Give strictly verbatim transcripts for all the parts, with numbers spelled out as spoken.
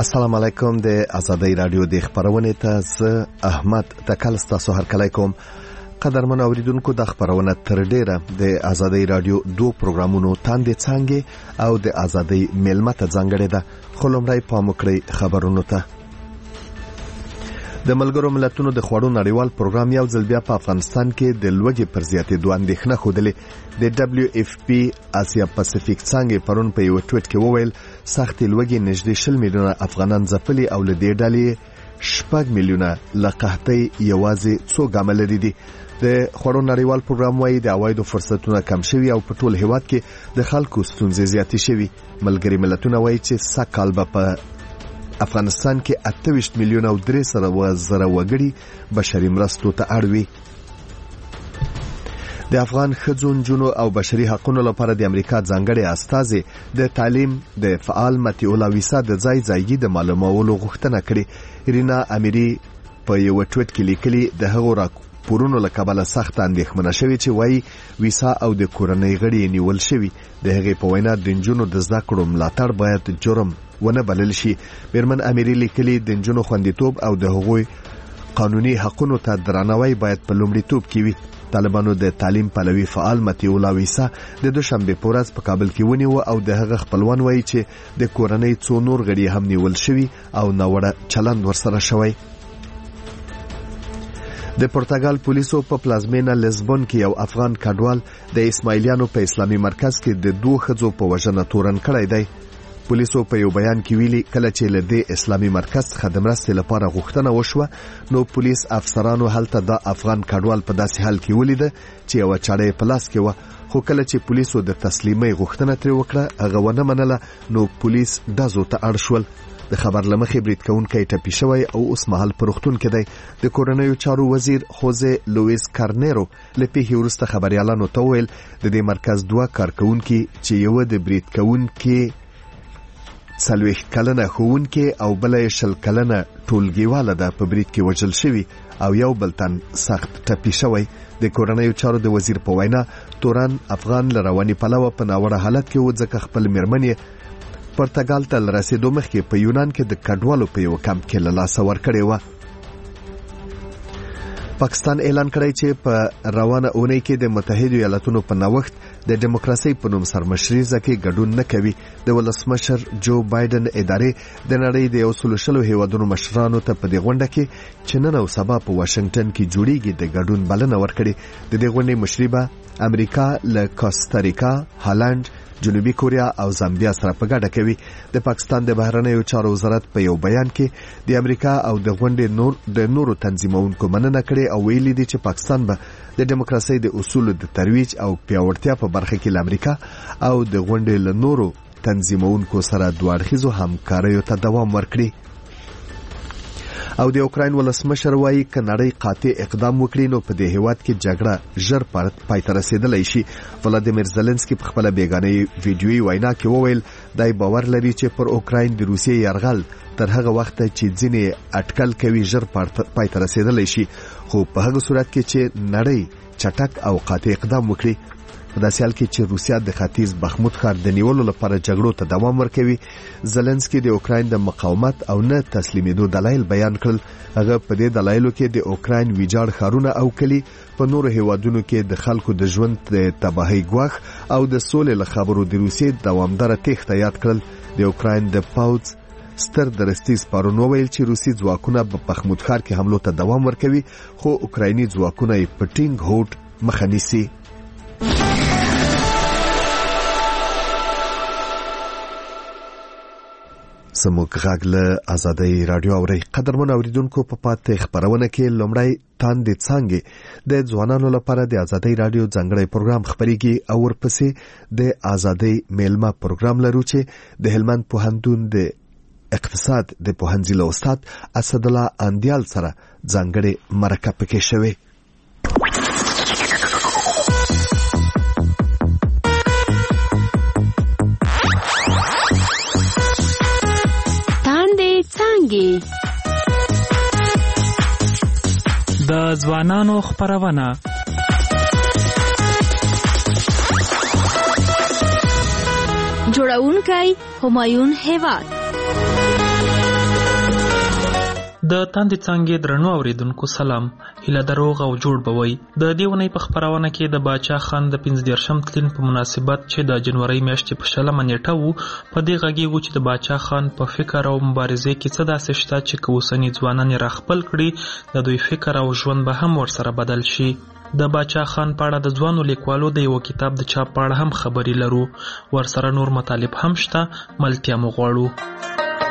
السلام علیکم. د آزادۍ رادیو د خبرونې ته زه احمد تکل ستاسو هرکلی کوم. قدرمن اوریدونکو، د خبرونه تر ډیره د آزادۍ رادیو دو پروګرامونو تاندې څنګه او د آزادۍ میلمه ته ځانګړې ده. خو لومړی پام وکړئ خبرونو ته. د ملګرو ملتونو د خوړو نړیوال پروګرام یو ځل بیا په افغانستان کې د لوږې پر زیاتېدو اندېښنه ښودلې. د دبلیو اف پی اسیا پاسفیک څانګې پرون په یو ټویټ کې وویل سختې لوږې نږدې شل میلیونه افغانان ځپلي او له دې ډلې شپږ میلیونه له قحطۍ یوازې څو ګامه لرې دي. د خوړو نړیوال پروګرام وايي د عوایدو فرصتونه کم شوي او په ټول هیواد کې د خلکو ستونزې زیاتې شوي. ملګري ملتونه وايي چې سږکال به په افغانستان کې اته ویشت میلیونه او درې سوه زره وګړي بشري مرستو ته اړ وي. د افغان ښځو، نجونو او بشري حقوقو لپاره د امریکا ځانګړي استازي د تعلیم د فعال متیولا ویسا د ځای ځایګي د معلومولو غوښتنه کړې. رینا امیری په یو ټویټ کې لیکلي د هغو راپورونو له کبله سخت اندېښمنه شوې چې وایي ویسا او د کورنۍ غړي نیول شوي. د هغې په وینا د نجونو د زده کړو ملاتړ باید جرم ونه بلل شي. بیرمن امیری لیکلي د نجونو خوندیتوب او د هغوی قانوني حقوقو ته درناوی باید په لومړیتوب کې وي. طالبانو د تعلیم پلوي فعال متیولا ویسا د دوشنبه په ورځ په کابل کې ونیو او د هغه خپلوان وایي چې د کورنۍ څو نور غړي هم نیول شوي او ناوړه چلند ورسره شوی. د پرتګال پولیسو په پلازمینه لزبون کې یو افغان کډوال د اسماعیلیانو په اسلامي مرکز کې د دوه ښځو په وژنه تورن کړی دی. پولیسو په یو بیان کې ویلي کله چې له دې اسلامي مرکز څخه د مرستې لپاره غوښتنه وشوه نو پولیس افسرانو هلته د افغان کډوال په داسې حال کې ولیده چې یوه چاړه په لاس کې وه. خو کله چې پولیسو د تسلیمۍ غوښتنه ترې وکړه هغه ونه منله نو پولیس ډزو ته اړ شول. د خبر له مخې برید کوونکی ټپي شوی او اوس مهال په روغتون کې دی. د کورنیو چارو وزیر خوزه لویس کارنیرو له پیښې وروسته خبریالانو ته وویل د دې مرکز دوه کارکوونکي چې یو د برید کوونکي څلوېښت کلنه ښوونکې او بله یې شل کلنه ټولګیواله ده په برید کې وژل شوي او یو بل تن سخت ټپي شوی. د کورنیو چارو د وزیر په وینا تورن افغان له رواني پلوه په ناوړه حالت کې و ځکه خپل میرمن یې پرتګال ته له رسېدو مخکې په یونان کې د کډوالو په یو کمپ کې له لاسه ورکړې وه. پاکستان اعلان کړی چې په روانه اونۍ کې د متحدو ایالاتونو په نوښت د دیموکراسي په نوم سرمشریزه کې ګډون نه کوي. د ولسمشر جو بایدن ادارې د نړۍ د یو سلو شلو هیوادونو مشرانو ته په دې غونډه کې چې نن او سبا په واشنگټن کې جوړیږي د ګډون بلنه ورکړې. د دې غونډې مشري به امریکا له کوستاریکا، هالند، جنوبي کوریا او زامبیا سره په ګډه کوي. د پاکستان د بهرنیو چارو وزارت په یو بیان کې د امریکا او د غونډې نور د نورو تنظیمونکو مننه کړې او ویلي دي چې پاکستان به د دیموکراسي د اصولو د ترویج او پیاوړتیا په برخه کې له امریکا او د غونډې له نورو تنظیمونکو سره دوه اړخیزو همکاریو ته دوام ورکړي. او د اوکراین ولسمشر وایي که نړۍ قاطع اقدام وکړي نو په دې هیواد کې جګړه ژر پای ته رسېدلی شي. ولادیمیر زلنسکي په خپله بیګانۍ ویډیویي وینا کې وویل دی باور لري چې پر اوکراین د روسیې یرغل تر هغه وخته چې ځینې اټکل کوي ژر پای ته رسېدلی شي، خو په هغه صورت کې چې نړۍ چټک او قاطع اقدام وکړي. په داسې حال کې چې روسیا د ختیځ بخموت ښار د نیولو لپاره جګړو ته دوام ورکوي. زلنسکي د اوکراین د مقاومت او نه تسلیمېدو دلایل بیان کړل. هغه په دې دلایلو کې د اوکراین ویجاړ ښارونه او کلي، په نورو هیوادونو کې د خلکو د ژوند د تباهۍ ګواښ او د سولې له خبرو د روسیې دوامداره تېښته یاد کړل. د اوکراین د پوځ ستر درستیز پرون وویل چې روسي ځواکونه په بخموت ښار کې حملو ته دوام ورکوي خو اوکرایني ځواکونه یې په ټینګ هوډ مخه نیسي. زموږ غږ له آزادۍ رادیو اورئ. قدرمن اوریدونکو، په پاتې خبرونه کې لومړی تاندې څانګې د ځوانانو لپاره د آزادۍ رادیو ځانګړی پروګرام خپریږي او ورپسې د آزادۍ میلمه پروګرام لرو چې د هلمند پوهنتون د اقتصاد د پوهنځي له استاد اسدالله اندیال سره ځانګړې مرکه پکې شوې. د ځوانانو خبرونه جوړونکی همایون هیواد. د تاندې څانګې درنو اوریدونکو سلام، هیله د روغ او جوړ بوي. د دې ونې په خپرونه کې د باچا خان د پنځه دېرشم تلین په مناسبت چې د جنوري میاشتې په شلمه نیټه وو، په دې غږیږو چې د باچا خان په فکر او مبارزې کې څه داسې شته چې که اوسني ځوانان یې راخپل کړي، د دوی فکر او ژوند به هم ورسره بدل شي. د باچا خان په اړه د ځوانو لیکوالو د یو کتاب د چاپ په اړه هم خبرې لرو، ورسره نور مطالب هم شته، ملتیا مو غواړو.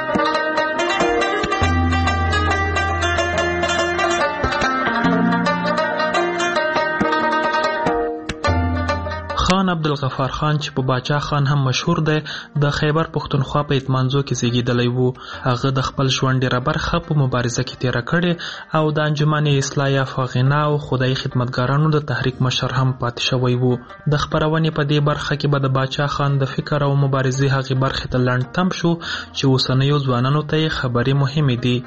خان عبدالغفار خان چې په باچا خان هم مشهور دی، د خیبر پښتونخوا په اتمانزو کې زیږیدلی وو. هغه د خپل ژوند ډیره برخه په مبارزه کې تیره کړې او د انجمن اصلاح افغانا او خدای خدمتګارانو د تحریک مشر هم پاتې شوی وو. د خپرونې په دې برخه کې به د باچا خان د فکر او مبارزې هغې برخې ته لنډ تم شو چې اوسنیو ځوانانو ته یې خبرې مهمې دي.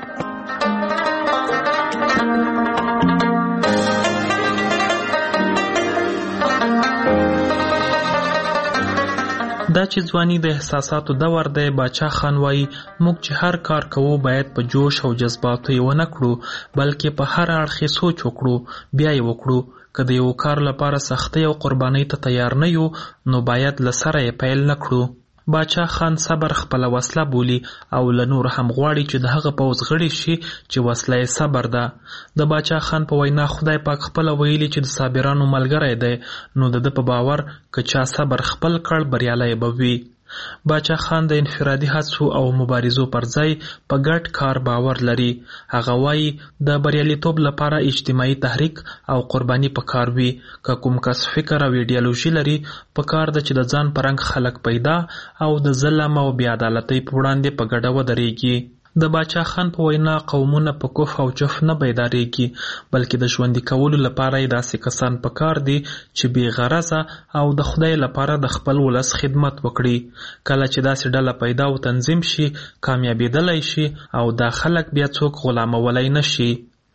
دا چې ځواني د احساساتو دور دی، باچا خان وایي موږ چې هر کار کوو باید په جوش او جذباتو یې ونه کړو، بلکې په هر اړخ یې سوچ وکړو، بیا یې وکړو. که د یو کار لپاره سختۍ او قربانۍ ته تیار نه یو، نو باید له سره یې پیل نه کړو. باچا خان صبر خپله وسله بولي او له نور هم غواړي چې د هغه پوځ غړي شي چې وسله یې صبر ده. د باچا خان په وینا خدای پاک خپله ویلي چې د صابرانو ملګری دی، نو د ده په باور که چا صبر خپل کړ بریالی به وي. باچا خان د انفرادي هڅو او مبارزو پر ځای په ګډ کار باور لري. هغه وایي د بریالیتوب لپاره اجتماعي تحریک او قرباني په کار وي. که کوم کس فکر او ایډیالوژي لري، په کار ده چې د ځان په رنګ خلک پیدا او د ظلم او بې عدالتۍ په وړاندې په ګډه ودرېږي. د باچا خان په وینا قومونه په کف او جف نه بیدارېږي، بلکې د ژوندي کولو لپاره یې داسې کسان په کار دي چې بې غرضه او د خدای لپاره د خپل ولس خدمت وکړي. کله چې داسې ډله پیدا او تنظیم شي، کامیابېدلی شي او دا خلک بیا څوک غلامولی نه شي.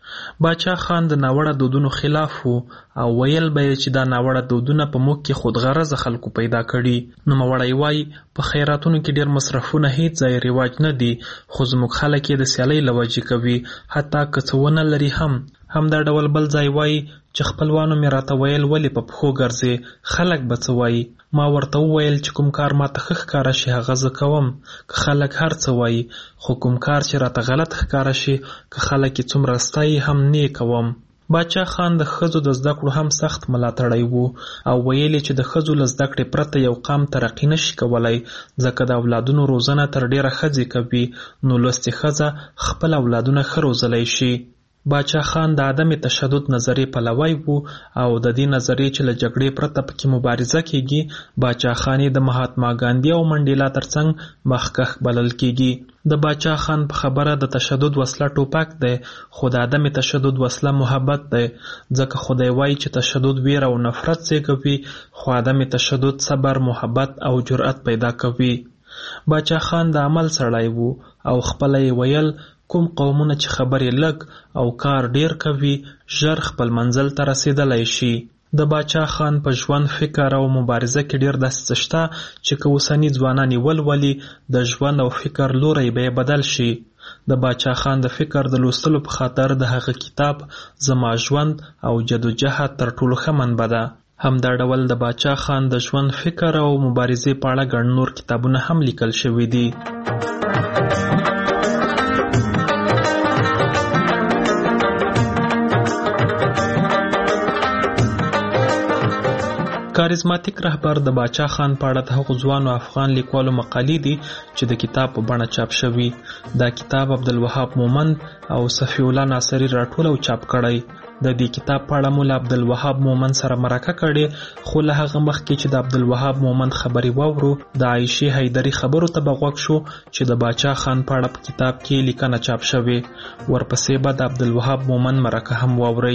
باچا خان د ناوړه دودونو خلاف وو او ویل به یې چې دا ناوړه دودونه په موږ کې خودغرضه خلکو پیدا کړي. نوموړی وایي په خیراتونو کې ډېر مصرفونه هیڅ ځای رواج نه دي، خو زموږ خلک یې د سیالۍ له وجې کوي، حتی که څه ونه لري هم. همدا ډول بل ځای وایي چې خپلوانو مې راته ویل ولې په پښو ګرځې، خلک به څه وایي. ما ورته وویل چې کوم کار ماته ښه ښکاره شي هغه زه کوم، که خلک هر څه وایي، خو کوم کار چې راته غلط ښکاره شي، که خلک یې څومره ستایي هم نه یې کوم. باچا خان د ښځو د زده کړو هم سخت ملاتړی وو او ویل چې د ښځو له زده کړې پرته یو قام ترقي نشي کولی، ځکه د اولادونو روزنه تر ډیره ښځې کوي، نو لوستې ښځه خپل اولادونه ښه روزلی شي. باچا خان د عدم تشدد نظریې پلوی وو او د دې نظریې چې له جګړې پرته پکې مبارزه کیږي، باچا خان د مهاتما ګاندھی او منډیلا ترڅنګ مخکښ بلل کیږي. د باچا خان په خبره د تشدد وسله ټوپک دی، خو د عدم تشدد وسله محبت دی، ځکه خدای وایي چې تشدد ویر او نفرت زیږوي، خو عدم تشدد صبر، محبت او جرأت پیدا کوي. باچا خان د عمل سړی وو او خپله یې ویل کوم قومونه چې خبرې لږ او کار ډیر کوي، ژر خپل منزل ته رسیدلی شي. د باچا خان په ژوند، فکر او مبارزه کې ډیر داسې څه شته چې که اوسني ځوانان یې ولولي، د ژوند او فکر لوری به یې بدل شي. د باچا خان د فکر د لوستلو په خاطر د هغه کتاب زما ژوند او جدوجهد تر ټولو ښه منبع ده. همدا ډول د باچا خان د ژوند، فکر او مبارزې په اړه ګڼ نور کتابونه هم لیکل شوي دي. کاریزماتیک رهبر د باچا خان په اړه د هغو ځوانو افغان لیکوالو مقالې دي چې د کتاب په بڼه چاپ شوي. دا کتاب عبدالوهاب مومند او صفی الله ناصري راټول او چاپ کړی. د دې کتاب په اړه مو له عبدالوهاب مومند سره مرکه کړې، خو له هغه مخکې چې د عبدالوهاب مومند خبرې واورو، د عایشې حیدري خبرو ته به غوږ شو چې د باچا خان په اړه په کتاب کې لیکنه چاپ شوې. ورپسې به د عبدالوهاب مومند مرکه هم واورئ.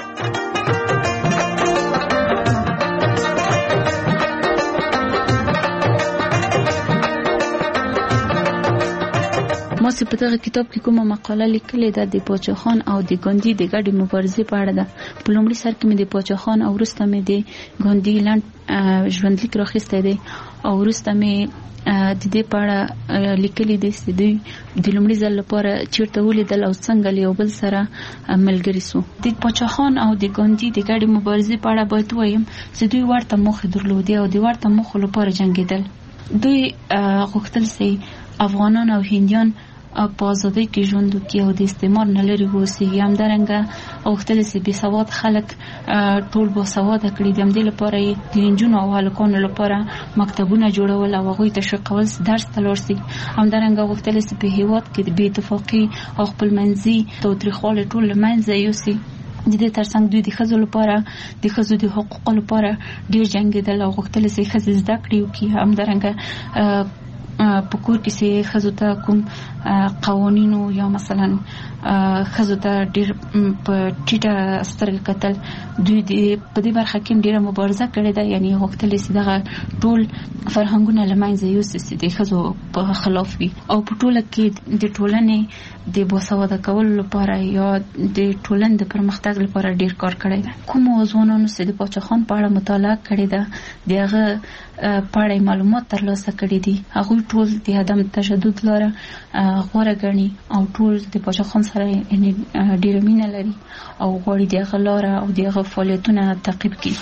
ما چې په دغه کتاب کې کومه مقاله لیکلې ده د باچا خان او د ګاندھی د ګډې مبارزې په اړه ده. په لومړي سر کې مې د باچا خان او وروسته مې د ګاندھی لنډ ژوندلیک راخیستی دی او وروسته مې د دې په اړه لیکلي دي چې دوی د لومړي ځل لپاره چیرته ولیدل او څنګه یو بل سره ملګري سو. د پاچاخان او د ګاندي د ګډې مبارزې په اړه باید وایم چې دوی ورته موخې درلودې او د ورته موخو لپاره جنګېدل. دوی غوښتل چې افغانان او هندیان په ازادۍ کې ژوند وکړي او د استعمار نه لرې واوسېږي. همدارنګه غوښتل چې بې سواد خلک ټول باسواده کړي. د همدې لپاره یې د نجونو او هلکانو لپاره مکتبونه جوړول او هغوی تشویقول چې درس ته لاړ شي. همدارنګه غوښتل چې په هېواد کې د بې اتفاقي او خپلمنځي تاوتریخوالي ټول له منځه یوسي. د دې ترڅنګ دوی د ښځو لپاره د ښځو د حقوقو لپاره ډېر جنګېدل او غوښتل چې ښځې زده کړې وکړي. همدارنګه په کور کې چې ښځو ته کوم قوانینو یا مثلا ښځو ته ډېر په ټیټه سترګه کتل، دوی په دې برخه کې ډېره مبارزه کړې ده. یعنې غوښتل چې دغه ټول فرهنګونه له منځه یوسي چې د ښځو په خلاف وي او په ټوله کې د ټولنې د باسواده کولو لپاره یا د ټولنې د پرمختګ لپاره ډېر کار کړی ده. کومو ځوانانو چې د پاچاخان په اړه مطالعه کړې ده د هغه په اړه معلومات ترلاسه کړي دي، هغوی ټول د عدم تشدد لاره غوره ګڼي او ټول د پاچاخان سره ډېره مینه لري او غواړي د هغه لاره او د هغه فعالیتونه تعقیب کړي.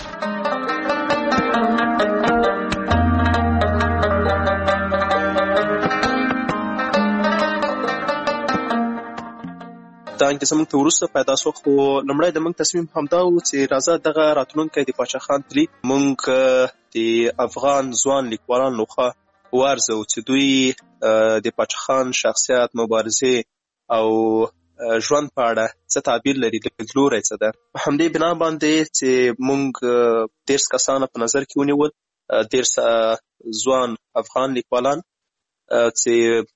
دا انګیزه موږ ته وروسته پیدا شو، خو لومړی د موږ تصمیم همدا و چې راځه دغه راتلونکی د پاچاخان تلید موږ د افغان ځوان لیکوالانو لخوا وارزو چې دوی د پاچاخان شخصیت، مبارزې او ژوند په اړه څه تعبیر لري، لیدلوری څه ده. په همدې بنا باندې چې موږ دېرش کسان په نظر کې ونیول، دېرش ځوان افغان لیکوالان چې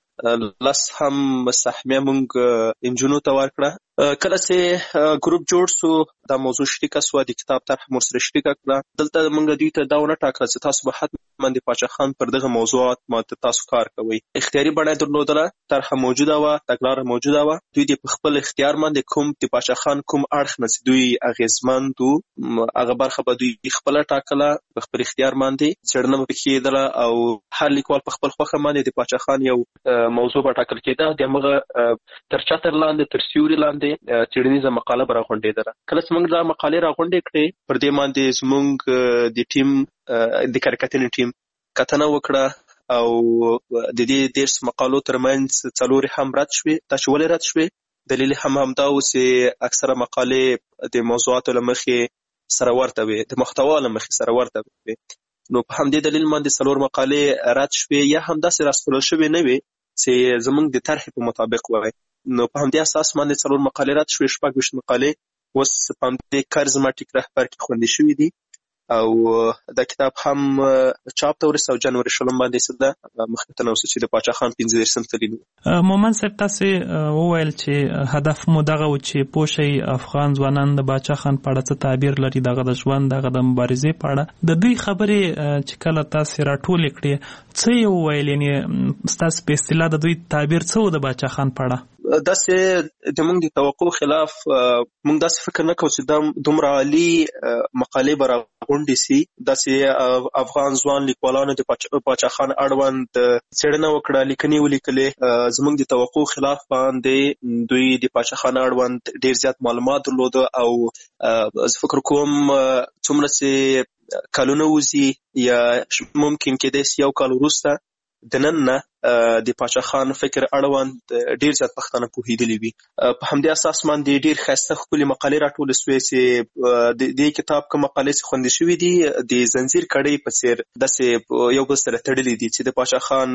لس هم سهمیه موږ انجونو ته ورکړه. کله چې ګروپ جوړ سو دا موضوع شریکه سوه، د کتاب طرح مو سره شریکه کړه. دلته موږ دوی ته دا ونه ټاکله چې تاسو به حتما د پاچاخان پر دغه موضوعات ماته تاسو کار کوئ. اختیاري بڼه درلودله، طرح موجوده وه، تګلاره موجوده وه. دوی د په خپل اختیار باندې کوم د پاچاخان کوم اړخ نه چې دوی اغېزمند وو هغه برخه به دوی خپله ټاکله، په خپل اختیار باندې څېړنه به پکې کېدله او هر لیکوال په خپل خوښه باندې د پاچاخان یو موضوع به ټاکل کېده. د همغه تر چتر لاندې، تر سیوري لاندې څېړنیزه مقاله به راغونډېدله. کله چې موږ دا مقالې راغونډې کړې، پر دې باندې زموږ د ټیم د کارکتنې ټیم کتنه وکړه او د دې دېرش مقالو ترمنځ څلورې هم رد شوې. دا چې ولې رد شوې، دلیل هم همدا و چې اکثره مقالې د موضوعاتو له مخې سره ورته وې، د محتوا له مخې سره ورته وې. نو په همدې دلیل باندې څلور مقالې رد شوې یا همداسې راسپړل شوې نه وې چې زموږ د طرحې په مطابق وای. نو په همدې اساس باندې څلور مقالې رد شوې، شپږ ویشت مقالې اوس په همدې کار زما ټیک رهبر کې خوندي شوي دي او دا کتاب هم چاپ ته ورسېد او جنوري شلم باندې څه ده مخکې ته نه اوسه چې د پاچاخان پنځه دېرشم تلین. مومن صاحب تاسې وویل چې هدف مو دغه و چې پوه شئ افغان ځوانان د پاچاخان په اړه څه تعبیر لري، دغه د ژوند، دغه د مبارزې په اړه. د دوی خبرې چې کله تاسې راټولې کړې څه یې وویل، یعنې ستاسې په اصطلاح د دوی تعبیر څه و د پاچاخان په اړه؟ داسې د موږ د توقع خلاف موږ داسې فکر نه کوو چې دا دومره عالي مقالې به راغونډې سي. داسې افغان ځوان لیکوالانو د پاچاخان اړوند څېړنه وکړه، لیکنې ولیکلې. زموږ د توقع خلاف باندې دوی د پاچاخان اړوند ډېر زیات معلومات درلوده او زه فکر کوم څومره چې کلونه وځي یا ممکن کېدای سي یو کال وروسته د نن نه د پاچاخان فکر اړوند ډېر زیات پښتانه پوهېدلي وي. په همدې اساس باندې ډېر ښایسته ښکلې مقالې راټولې سوې چې د دې کتاب کوم مقالې چې خوندي شوي دي د زنځیر کړۍ په څېر داسې یو بل سره تړلي دي چې د پاچاخان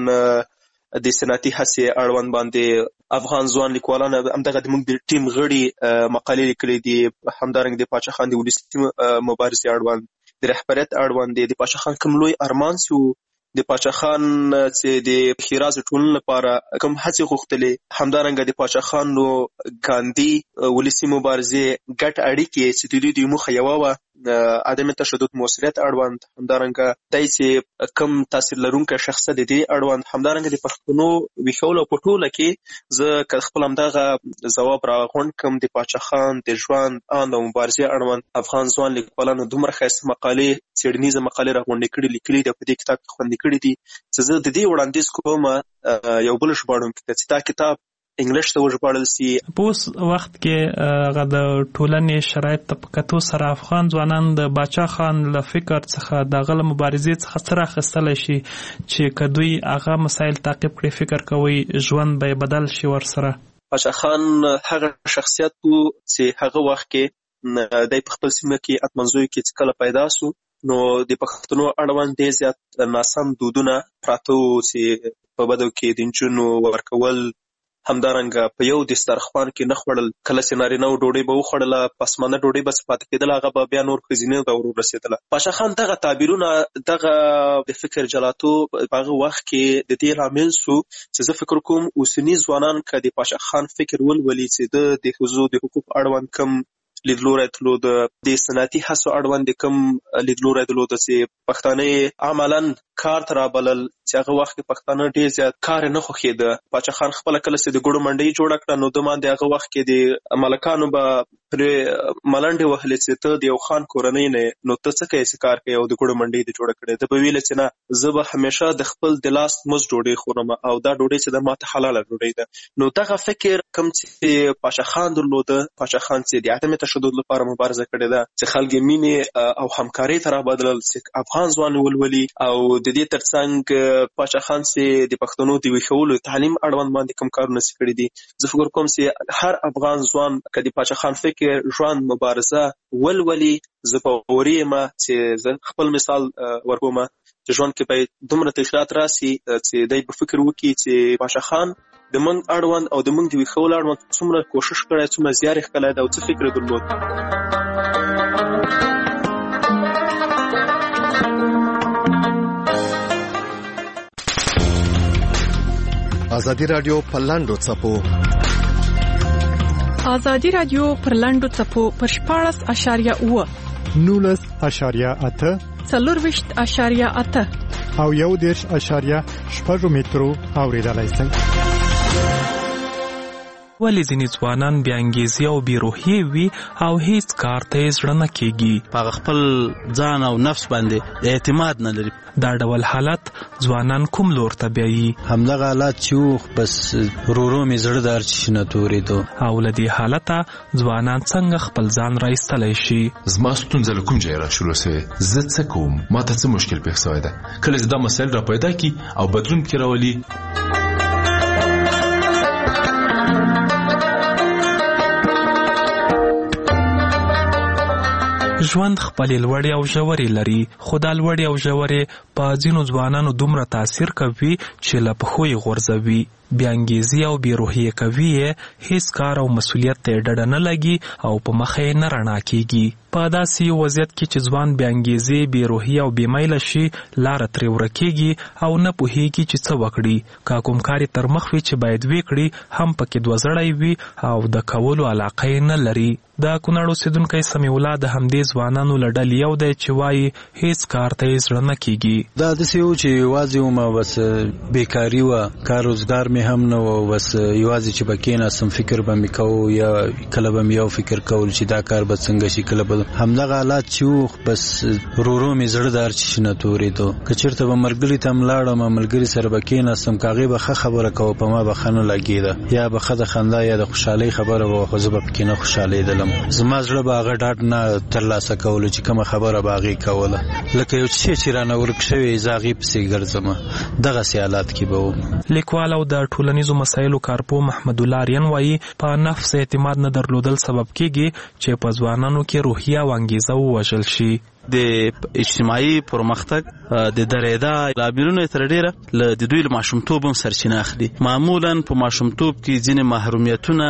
د صنعتي هڅې اړوند باندې افغان ځوان لیکوالان همدغه زموږ د ټیم غړي مقالې لیکلې دي. همدارنګه د پاچاخان د ولسي مبارزې اړوند، د رهبریت اړوند، د پاچاخان کوم لوی ارمان چې د پاچاخان چې د ښېراز ټولنې لپاره کوم هڅې غوښتلې، همدارنګه د پاچاخانو ګاندي ولسي مبارزې ګډ اړیکې چې د دوی د موخه یوه وه عدم تشدد مؤثریت اړوند، همدارنګه دی چې کوم تاثیر لرونکی شخصیت د دې اړوند، همدارنګه د پښتنو ویښولو په ټوله کې زه که خپل همدغه ځواب راغونډ کړم د پاچاخان د ژوند ان او مبارزې اړوند افغان ځوان لیکوالانو دومره ښایسته مقالې، څېړنیزه مقالې راغونډې کړي، لیکلي دي، په دې کتاب کې خوندي کړي کړي دي چې زه د دې وړاندیز کوم یو بل ژباړونکي ته چې دا کتاب انګلیش ته وژباړل سي. په اوس وخت کې هغه د ټولنې شرایط ته په کتو سره افغان ځوانان د باچا خان له فکر څخه دغه له مبارزې څخه څه راخیستلی شي چې که دوی هغه مسایل تعقیب کړي، فکر کوي ژوند به بدل شي ورسره؟ باچا خان هغه شخصیت و چې هغه وخت کې دی په خپل سیمه کې اتمنځوي کې چې کله پیدا سو نو د پښتنو اړوند ډېر زیات ناسم دودونه پراته وو چې په بدو کې د نجونو ورکول، همدارنګه په یو دسترخوان کې نه خوړل، کله چې نارینه ډوډۍ به وخوړله پسمانه ډوډۍ به پاتې کېدله هغه به بیا نور ښځینه ته ور ورسېدله. باچا خان دغه تعبیرونه دغه د فکر جلاتو په هغه وخت کې د دې لامل سو چې زه فکر کوم اوسني ځوانان که د باچا خان فکر ولولي چې د د ښځو د حقوق اړوند کم لیدلوری درلود، د صنعتي هڅو اړوند کم لیدلوری درلود چې پښتانه عملاً کار ته رابلل چې هغه وخت کې پښتانه ډېر زیات کار نه خوښېده. باچا خان خپله کله چې د ګوړو منډۍ جوړه کړه نو ده باندې هغه وخت کې د ملکانو به پرې ملنډې وهلې چې ته د یو خان کورنۍ نه نو ته څه کوې چې کار کوې او د ګوړو منډۍ دې جوړه کړې. ده به ویله چې نه زه به همیشه د خپل د لاس مزد ډوډۍ خورم او دا ډوډۍ چې ده ماته حلاله ډوډۍ ده. نو دغه فکر کوم چې باچا خان درلوده، باچا خان چې د عدم تشدد لپاره مبارزه کړې ده چې خلک یې مینې او همکارۍ ته رابدلل چې افغان ځوان ولولي، او د دې ترڅنګ باچا خان چې د پښتنو د ویښولو تعلیم اړوند باندې کوم کارونه چې کړي دي. زه فکر کوم چې هر افغان ځوان که د باچا خان فکر ژوند مبارزه ولولي، زه په وري یم چې زه خپل مثال ورکوم چې ژوند کې باید دومره تغیرات راسي چې دی به فکر وکړي چې باچا خان د موږ اړوند او د موږ د ویښولو اړوند څومره کوشش کړی، څومره زیار یې ښکلی دی او څه فکر یې درلود. ازادي رادیو پر لاندو څپو ازادي رادیو پر لاندو څپو پر شپاړس اشاریه اوه نولس اشاریه اته څلورویشت اشاریه اته او یو دېرش اشاریه شپږ مترو اوریدلای شئ. ولې ځینې ځوانان بې انګیزې او بې روحیې وي او هیڅ کار ته یې زړه نه کېږي؟ په خپل ځان او نفس باندې اعتماد نه لري. دا ډول حالت ځوانان کوم لور ته بیایي؟ همدغه حالت چې بس ورو مې زړه دار چې نه تورېدو. او له دې حالته ځوانان څنګه خپل ځان را ایستلی شي؟ زما ستونزه له کوم ځایه را شروع سوې، زه څه کوم، ما ته څه مشکل پېښ سوی ده. کله چې دا مسایل را پیدا کړي او بدلون پکې راولي، ژوند خپلې لوړې او ژورې لري، خو دا لوړې او ژورې په ځینو ځوانانو دومره تاثیر کوي چې له پښو یې غورځوي. بې انګیزې او بې روحیې کوي یې، هیڅ کار او مسؤلیت ته یې ډډه نه لګي او په مخه یې نه رڼا کېږي. په داسې یو وضعیت کې چې ځوان بې انګیزې، بې روحیې او بې میله شي، لاره ترې ورکېږي او نه پوهېږي چې څه وکړي. که کوم کار یې تر مخ وي چې باید ویې کړي هم پکې دوه زړی وي او د کولو علاقه یې نه لري. د کونړ اوسېدونکی سمیع الله د همدې ځوانانو له ډلې یو دی چې وایي هیڅ کار ته یې زړه نه کېږي. دا داسې و چې یوازې وم، بس بېکاري وه، کار روزګار مې هم نه و، بس یوازې چې به کېناستم فکر به مې کوو، یا کله به مې یو فکر کول چې دا کار به څنګه شي، کله به همدغه حالات چې و بس ورو ورو مې زړه دار چې نه تورېدو. که چېرته به ملګري ته هم لاړم، ملګري سره به کېناستم، که هغې به ښه خبره کوه په ما به ښه نه لګېده، یا به ښه د خندا یا د خوشحالۍ خبره به وه، خو زه به پکې نه خوشحالېدلم. زما زړه به هغه ډاډ نه ترلاسه کولو چې کومه خبره به هغې کوله، لکه یو څه چې رانه ورک شوی زه هغې پسې ګرځم. دغسې حالات کې به وم. لیکوال او د ټولنیزو مسایلو کارپوه محمد الله آریان وایي په نفس اعتماد نه درلودل سبب کېږي چې په ځوانانو کې روحیه او انګیزه ووژل شي. د اجتماعي پرمختګ د درېدا لاملونه تر ډیره له د دوی له ماشومتوب هم سرچینه اخلي. معمولا په ماشومتوب کې ځینې محرومیتونه،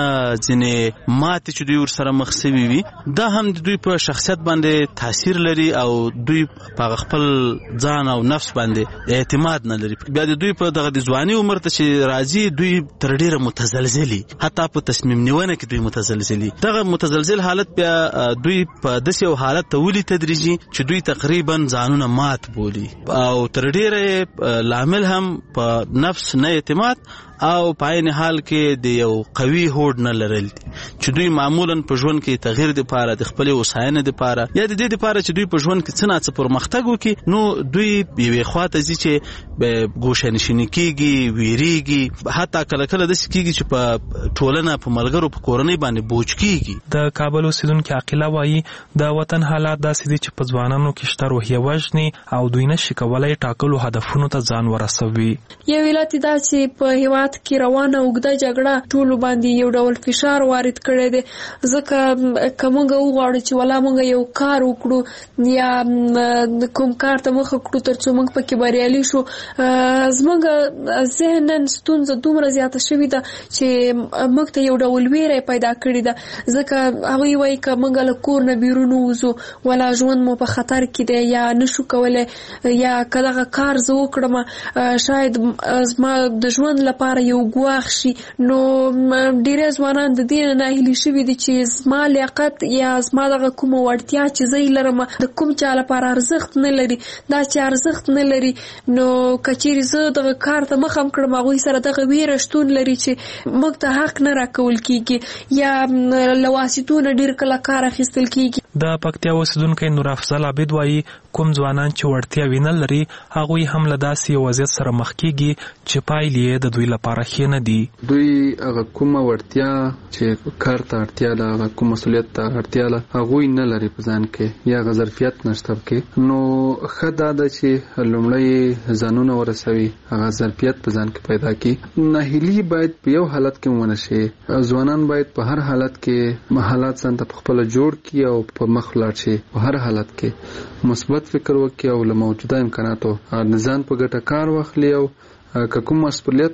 ځینې ماتې چې دوی ورسره مخ سوي وي، دا هم د دوی په شخصیت باندې تاثیر لري او دوی په خپل ځان او نفس باندې اعتماد نه لري. بیا د دوی په دغه د ځواني عمر ته چې راځي دوی تر ډیره متزلزلي، حتی په تصمیم نیونه کې دوی متزلزلي. دغه متزلزل حالت بیا دوی په داسې یو حالت ته ولي تدریجي چې دوی تقریبا ځانونه مات بولي او تر ډیره لامل هم په نفس نه اعتماد او په عین حال کې د یو قوي هوډ نه لرل دي چې دوی معمولا په ژوند کې تغییر د پاره د خپل وساینه د پاره یا د دې د پاره چې دوی په ژوند کې څه نه څه پرمختګ وکړي نو دوی یوې خواته ځي چې ګوښه‌نشیني کیږي ویریږي حتی کله کله داسې کیږي چې په ټولنه په ملګرو په کورنۍ باندې بوج کیږي. د کابل اوسیدونکو عقیله وایي د وطن حالات داسې دي چې په ځوانانو کې شته روحیه وژني او دوی نشي کولای ټاکلو هدفونو ته ځان ورسوي. یو علت دا چې په هیواد کې روانه اوږده جګړه ټولو باندې یو ډول فشار وارد کړی دی ځکه که موږ وغواړو چې ولا موږ یو کار وکړو یا کوم کار ته مخه کړو تر څو موږ پکې بریالي شو زموږ ذهناً ستونزه دومره زیاته شوې ده چې موږ ته یو ډول ویره پیدا کړې ده ځکه هغوی وایي که موږ له کور نه بیرون ووځو ولا ژوند مو په خطر کې دی یا نشو کولی یا که دغه کار زه وکړم شاید زما د ژوند لپاره یو ګواښ شي نو ډېری ځوانان د دې نه ناهیلي شوي دي چې زما لیاقت یا زما دغه کومه وړتیا چې زه یې لرم د کوم چا لپاره ارزښت نه لري دا چې ارزښت نه لري نو که چیرې زه دغه کار ته مخه کړم هغوی سره دغه ویره شتون لري چې موږ ته حق نه راکول کیږي یا له واسطو نه ډېر کله کار اخیستل کیږي. د پکتیا اوسیدونکی نور افضل عابد وایي کوم ځوانان چې وړتیاوې نه لري هغوی هم له داسې یو وضعیت سره مخ کیږي چې پایلې یې د دوی لپاره ښې نه دي. دوی هغه کومه وړتیا چې کار ته اړتیا ده هغه کوم مسؤلیت ته اړتیا ده هغوی نه لري په ځان کې یا هغه ظرفیت نشته پکې نو ښه دا ده چې لومړی ځانونه ورسوي هغه ظرفیت په ځان کې پیدا کړي. ناهیلي باید په یو حالت کې ونه شي ځوانان باید په هر حالت کې حالات ځان ته خپله جوړ کړي او په مخ ولاړ شي په هر حالت کې مثبت فکر وکړي او له موجوده امکاناتو ځان په ګټه کار واخلي او که کوم مسؤلیت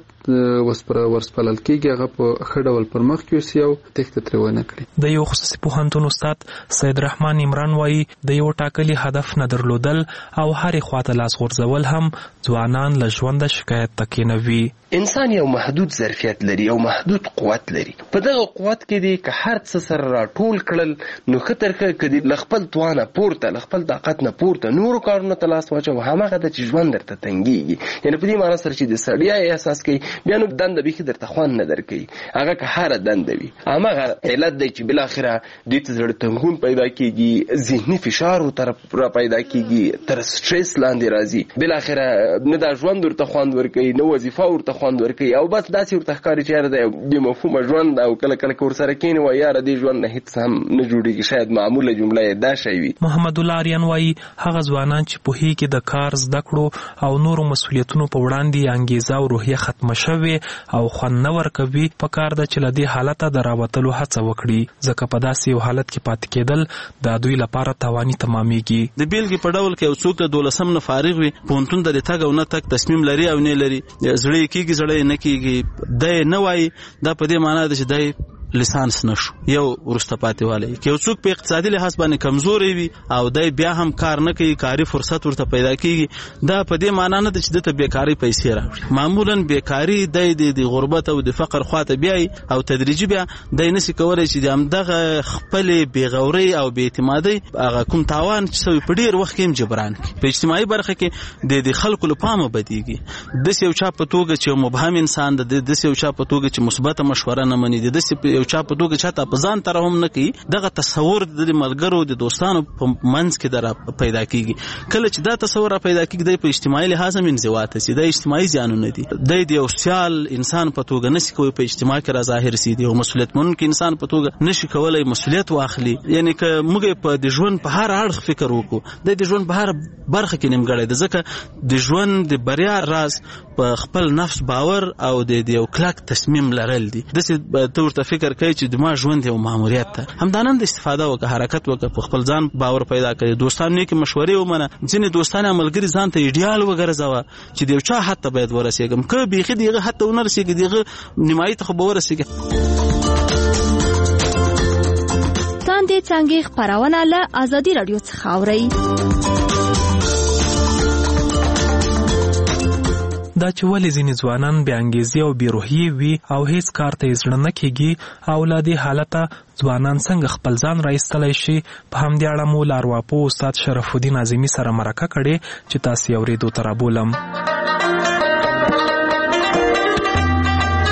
ورسپارل کېږي هغه په ښه ډول پر مخ یوسي او تېښته ترې ونه کړي. د یو خصوصي پوهنتون استاد سید رحمان عمران وایي د یو ټاکلي هدف نه درلودل او هرې خواته لاس غورځول هم ځوانان له ژونده شکایت ته کېنوي. انسان یو محدود ظرفیت لري او محدود قوت لري په دغه قوت کې دی که هر څه سره راټول کړل نو ښه تر ښه که د له خپل توانه پورته له خپل طاقت نه پورته نورو کارونو ته لاس واچو هماغه ده چې ژوند درته تنګېږي یعنې په دې معنی سره چې د ستړیا احساس کوي بیا نو دنده بیخي درته خوند نه درکوي هغه که هره دنده وي هماغه علت دی چې بالاخره دوی ته زړه تنګون پیدا کېږي ذهني فشار ورته را پیدا کېږي تر سټرس لاندې راځي بالاخره نه دا ژوند ورته خوند ورکوي نه وظیفه ورته خوند ورکوي او بس داسې ورته ښکاري چې یاره د بې مفهومه ژوند او کله کله که ورسره کښېني وایي یاره دې ژوند نه هېڅ هم نه جوړېږي شاید معموله جمله یې دا شی وي. محمد الله آریان وایي هغه ځوانان چې پوهېږي د کار زده کړو او نورو مسؤلیتونو په وړاندې انګیزه او روحیه ختمه شوې او خوند نه ورکوي پکار ده چې له دې حالته د راوتلو هڅه وکړي ځکه په داسې یو حالت کې پاتې کېدل د دوی لپاره تاواني تمامېږي. د بیلګې په ډول کې یو څوک د دولسم نه فارغ وي پوهنتون ته د تګ او نه تګ تصمیم لري او نه لري زړه یې کېږي زړه یې نه کېږي دی نه وایي دا په دې معنا ده چې دی لیسانس نشو یو ورسته پاتې والی که یو څوک په اقتصادي لحاظ باندې کمزوری وي او دی بیا هم کار نه کوي کاري فرصت ورته پیدا کېږي دا په دې معنا نه ده چې دته بیکاري پیسې راوړي معمولا بیکاري دی د غربت او د فقر خواته بیایي او تدریجي بیا دی نسي کولی چې د همدغه خپلې بېغورۍ او بېاعتمادۍ هغه کوم تاوان چې سوی په ډېر وخت کې هم جبران کړي. په اجتماعي برخه کې د د خلکو له پامه بدېږي داسې یو چا په توګه چې یو مبهم انسان ده داسې یو چا په توګه چې مثبته مشوره نه مني داسې یو چا په توګه چاته په ځان ترحم نه کوي دغه تصور د ملګرو د دوستانو په منځ کې در پیدا کېږي. کله چې دا تصور را پیدا کېږي دی په اجتماعي لحاظ هم انزوا ته سي دا اجتماعي زیانونه دي دی د یو سیال انسان په توګه نشي کوي په اجتماع کې را ظاهر سي دی یو مسؤلیت منونکی انسان په توګه نشي کولای مسؤلیت واخلي یعنی که موږ په د ژوند په هر اړخ فکر وکړو د ژوند په هر برخه کې نیمګړی ده ځکه د ژوند د بریا راز په خپل نفس باور او د یو کلک تصمیم لرل دي داسې ته ورته فکر کوي چې د ما ژوند یو ماموریت ده همدانند استفاده وکړه حرکت وکړه په خپل ځان باور پیدا کړي دوستان نیکې مشورې ومنه ځینې دوستان ملګري ځان ته ایډیال وګرځوه چې د یو چا حد ته باید ورسېږم که بیخي د هغه حد ته ونه رسېږي د هغه نیمایي ته خو به ورسېږي. تاندې څانګې خپرونه له ازادي راډیو څخه اورئ. دا چې ولې ځینې ځوانان بې انګیزې او بې روحیې وي او هیڅ کار ته یې زړه نه کېږي او له دې حالته ځوانان څنګه خپل ځان راایستلی شي په همدې اړه مو له ارواپوه استاد شرف الدین اعظمي سره مرکه کړې چې تاسې یې اورېدو ته رابولم.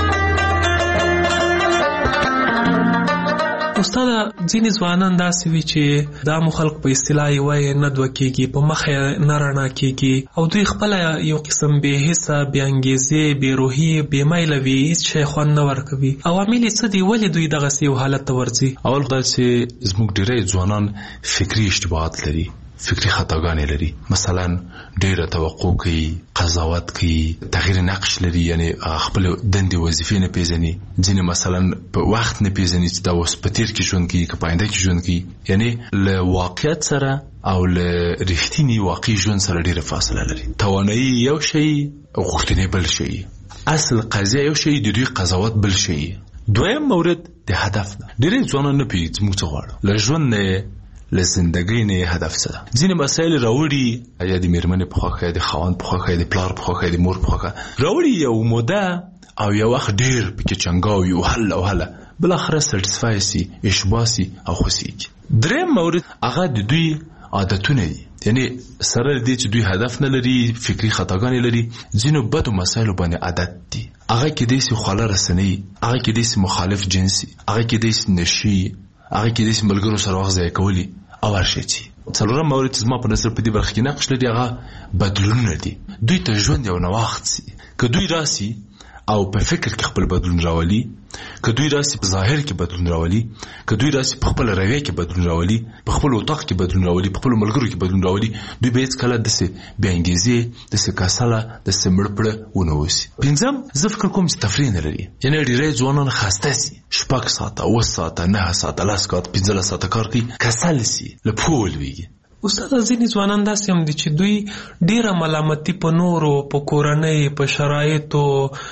استاد ځینې ځوانان داسې وي چې دا مو خلک په اصطلاح یې وایي نه دوه کېږي په مخ یې نه رڼا کېږي او دوی خپله یو قسم بې حسه بې انګېزې بې روحي بې میله وي هېڅ شی خوند نه ورکوي. عوامل یې څه دي ولې دوی دغسې یو حالت ته ورځي؟ اول دا چې زموږ ډېری ځوانان فکري اشتباهات لري، فکری خطاګانې لري. مثلا ډېره توقع کوي، قضاوت کوي، تغییر نقش لري، یعنی خپل دندې وظیفې نه پیژني. ځینې مثلا په وخت نه پیژني چې دا اوس په تیر کې ژوند کوي که په آینده کې ژوند کوي. یعنی له واقعیت سره او له رښتیني واقعي ژوند سره ډېره فاصله لري. توانایي یو شی، غوښتنې بل شی، اصل قضیه یو شی، د دوی قضاوت بل شی. دویم مورد د هدف ده. ډېری ځوانان نه پوهېږي چې موږ څه غواړو له ژوند نه، له زندګۍ نه هدف څه ده. ځینې مسایل راوړي، یا د مېرمنې په خوښه، یا د خاوند په خوښه، یا د پلار په خوښه، یا د مور په خوښه راوړي یو موده او یو وخت ډېر پکې چنګاوي او هله او هله بالاخره سټسفای سي، اشباه سي او خوښېږي. درېیم مورد هغه د دوی عادتونه دي. یعنی سره دې چې دوی هدف نه لري، فکري خطاګانې لري، ځینو بدو مسایلو باندې عادت دي. هغه کېدای سي خواله رسنۍ، هغه کېدای سي مخالف جنسي، هغه کېدای سي نشي، هغه کېدای سي ملګرو سره وخت ضایع کولی او هر شی چې څلورم مورد چې زما په نظر په دې برخه کې نقش لري هغه بدلونونه دي. دوی ته ژوند یو نواخت سي. که دوی راسي او په فکر کې خپل بدلون راولي، که دوی راسي په ظاهر کې بدلون راولي، که دوی راسي په خپل رویه کې بدلون راولي، په خپل اتاق کې بدلون راولي، په خپل ملګرو کې بدلون راولي، دوی به هېڅکله داسې بې انګېزې، داسې کسله، داسې مړپړه ونه اوسي. پنځم، زه فکر کوم چې تفریح نه لري. یعنې ډېری ځوانان خسته سي، شپږ ساعته، اوه ساعته، نهه ساعته، لس ساعته، پنځلس ساعته کار کوي، کسل سي، له پښو ولوېږي. استاد ځینې ځوانان داسې هم دي چې دوی ډېره ملامتي په نورو، په کورنۍ، په شرایطو،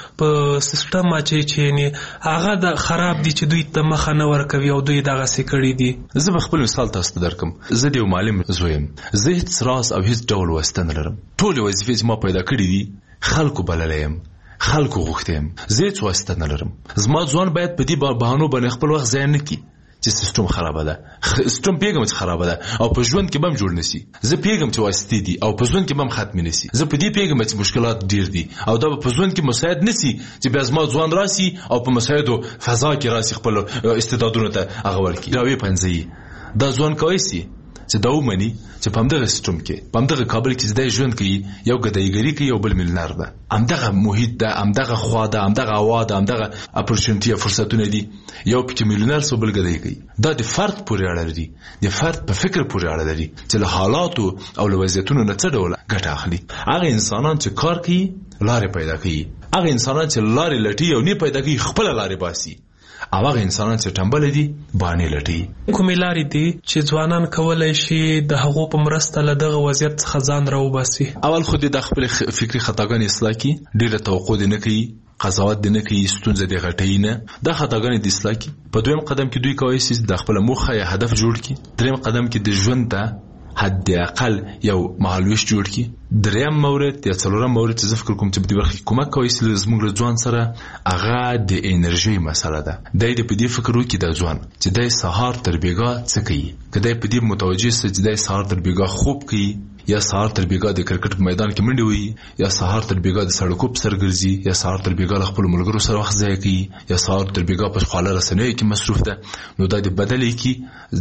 په سیسټم اچوي چې یعنې هغه د خراب دي چې دوی ته مخه نه ورکوي او دوی دغسې کړي دي. زه به خپل مثال تاسو ته درکړم. زه د یو معلم زوی یم. زه هېڅ راز او هېڅ ډول واسطه نه لرم. ټولې وظیفې چې ما پیدا کړي دي خلکو بللی یم، خلکو غوښتی یم. زه هېڅ واسطه نه لرم. زما ځوان باید په دې بهانو باندې خپل وخت ضایع نه کړي چې سیستم خرابه ده. سیستم پیغام چې خرابه ده او په ژوند کې بم جوړ نسی. زه پیغام چې واسطې دي او په ژوند کې بم ختم نسی. زه په دې پیغام چې مشکلات ډیر دي او دا په ژوند کې مساعد نسی چې بیا زما ځوان راسي او په مساعدو فضا کې راسي خپل استعدادونه ته هغه ورکړي. راوي پنځي دا ځوان کوي سي چې دا ومني چې په همدغه سیستم کې، په همدغه کابل کې زده ژوند کوي، یو ګدایګري کوي، یو بل میلیونر ده. همدغه محیط ده، همدغه خوا ده، همدغه هوا ده، همدغه اپورچونټي فرصتونه دي. یو پکې میلیونر سو بل ګدای کوي. دا د فرد پورې اړه لري، د فرد په فکر پورې اړه لري چې له حالاتو او له وضعیتونو نه څه ډول ګټه اخلي. هغه انسانان چې کار کوي لارې پیدا کوي، هغه انسانان چې لارې لټي او نه پیدا کوي خپل لارې باسي، او هغه انسانان چې ټمبل دي باندې لټي. کومې لارې دي چې ځوانان کولی شي د هغو په مرسته له دغه وضعیت څخه ځان راوباسي؟ اول خو د خپل فکري خطاګانې اصلاح کړي، ډېره توقع دې نه کوي، قضاوت دې نه کوي، ستونزه دې غټوي نه، دا خطاګانې دې اصلاح کړي. په دویم قدم کې دوی کولی شي د خپله موخه یا هدف جوړ کړي. دریم قدم کې د ژوند ته حد اقل یو مهالویش جوړ کړي. دریم مورد یا څلورم مورد چې زه فکر کوم چې په دې برخه کې کومک کوي چې زموږ له ځوان سره هغه د انرژۍ مسله ده. دی دې په دې فکر وکړي د ځوان چې دی سهار تر بېګا څه کوي. که دی په دې متوجه سي چې دی سهار تر بېګا خوب کوي، یا سهار تر بېګا د کرکټ په میدان کې منډې وهي، یا سهار تر بېګا د سړکو په سر ګرځي، یا سهار تر بېګا له خپلو ملګرو سره وخت ضایع کوي، یا سهار تر بېګا په خواله رسنیو کې مصروف ده، نو دا د بدلې کې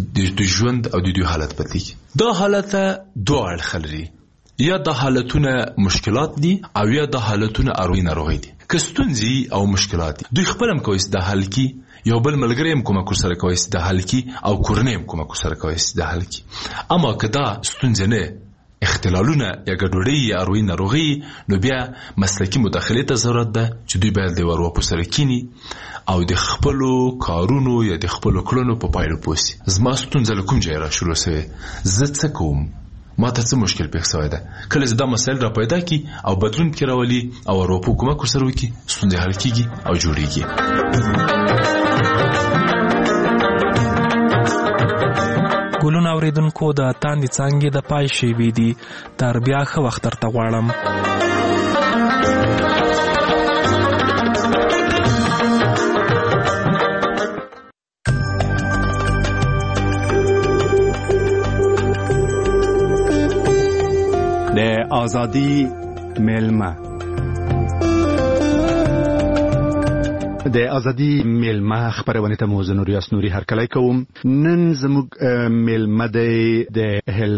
د ژوند او د دوی حالت بدلېږي. دا حالت دوه اړخه لري، یا د حالتونه مشکلات دي او یا د حالتونه اروي ناروغي دي. که ستونزې او مشکلات دي دوی خپل هم کوي د حل کی، یو بل ملګری هم کومک سره کوي د حل کی، او کورنۍ هم کومک سره کوي د حل کی. اما که دا ستونزې نه، اختلالونه یا ګډوډي یا اروي ناروغي، نو بیا مسلکي مداخلې ته ضرورت ده چې دوی باید د ورواپو سره کینی او د خپلو کارونو یا د خپلو کړنو په پایلو پوه سي. زما ستونزه له کوم ځای را شروع سوې، زه څه کوم، ما ته څه مشکل پېښ سوی ده. کله چې دا مسایل را پیدا کړي او بدلون پکې راولي او ورواپو کومک ورسره وکړي، ستونزې حل کېږي او جوړېږي. ګلونه اورېدونکو، د تاندې څانګې د پای شیبې دي. تر بیا ښه وخت درته غواړم. د ازادي ملما د ازادي میلمه خبرونه ته مو زه نوریاس نوري هرکلی کوم. نن زموږ میلمه د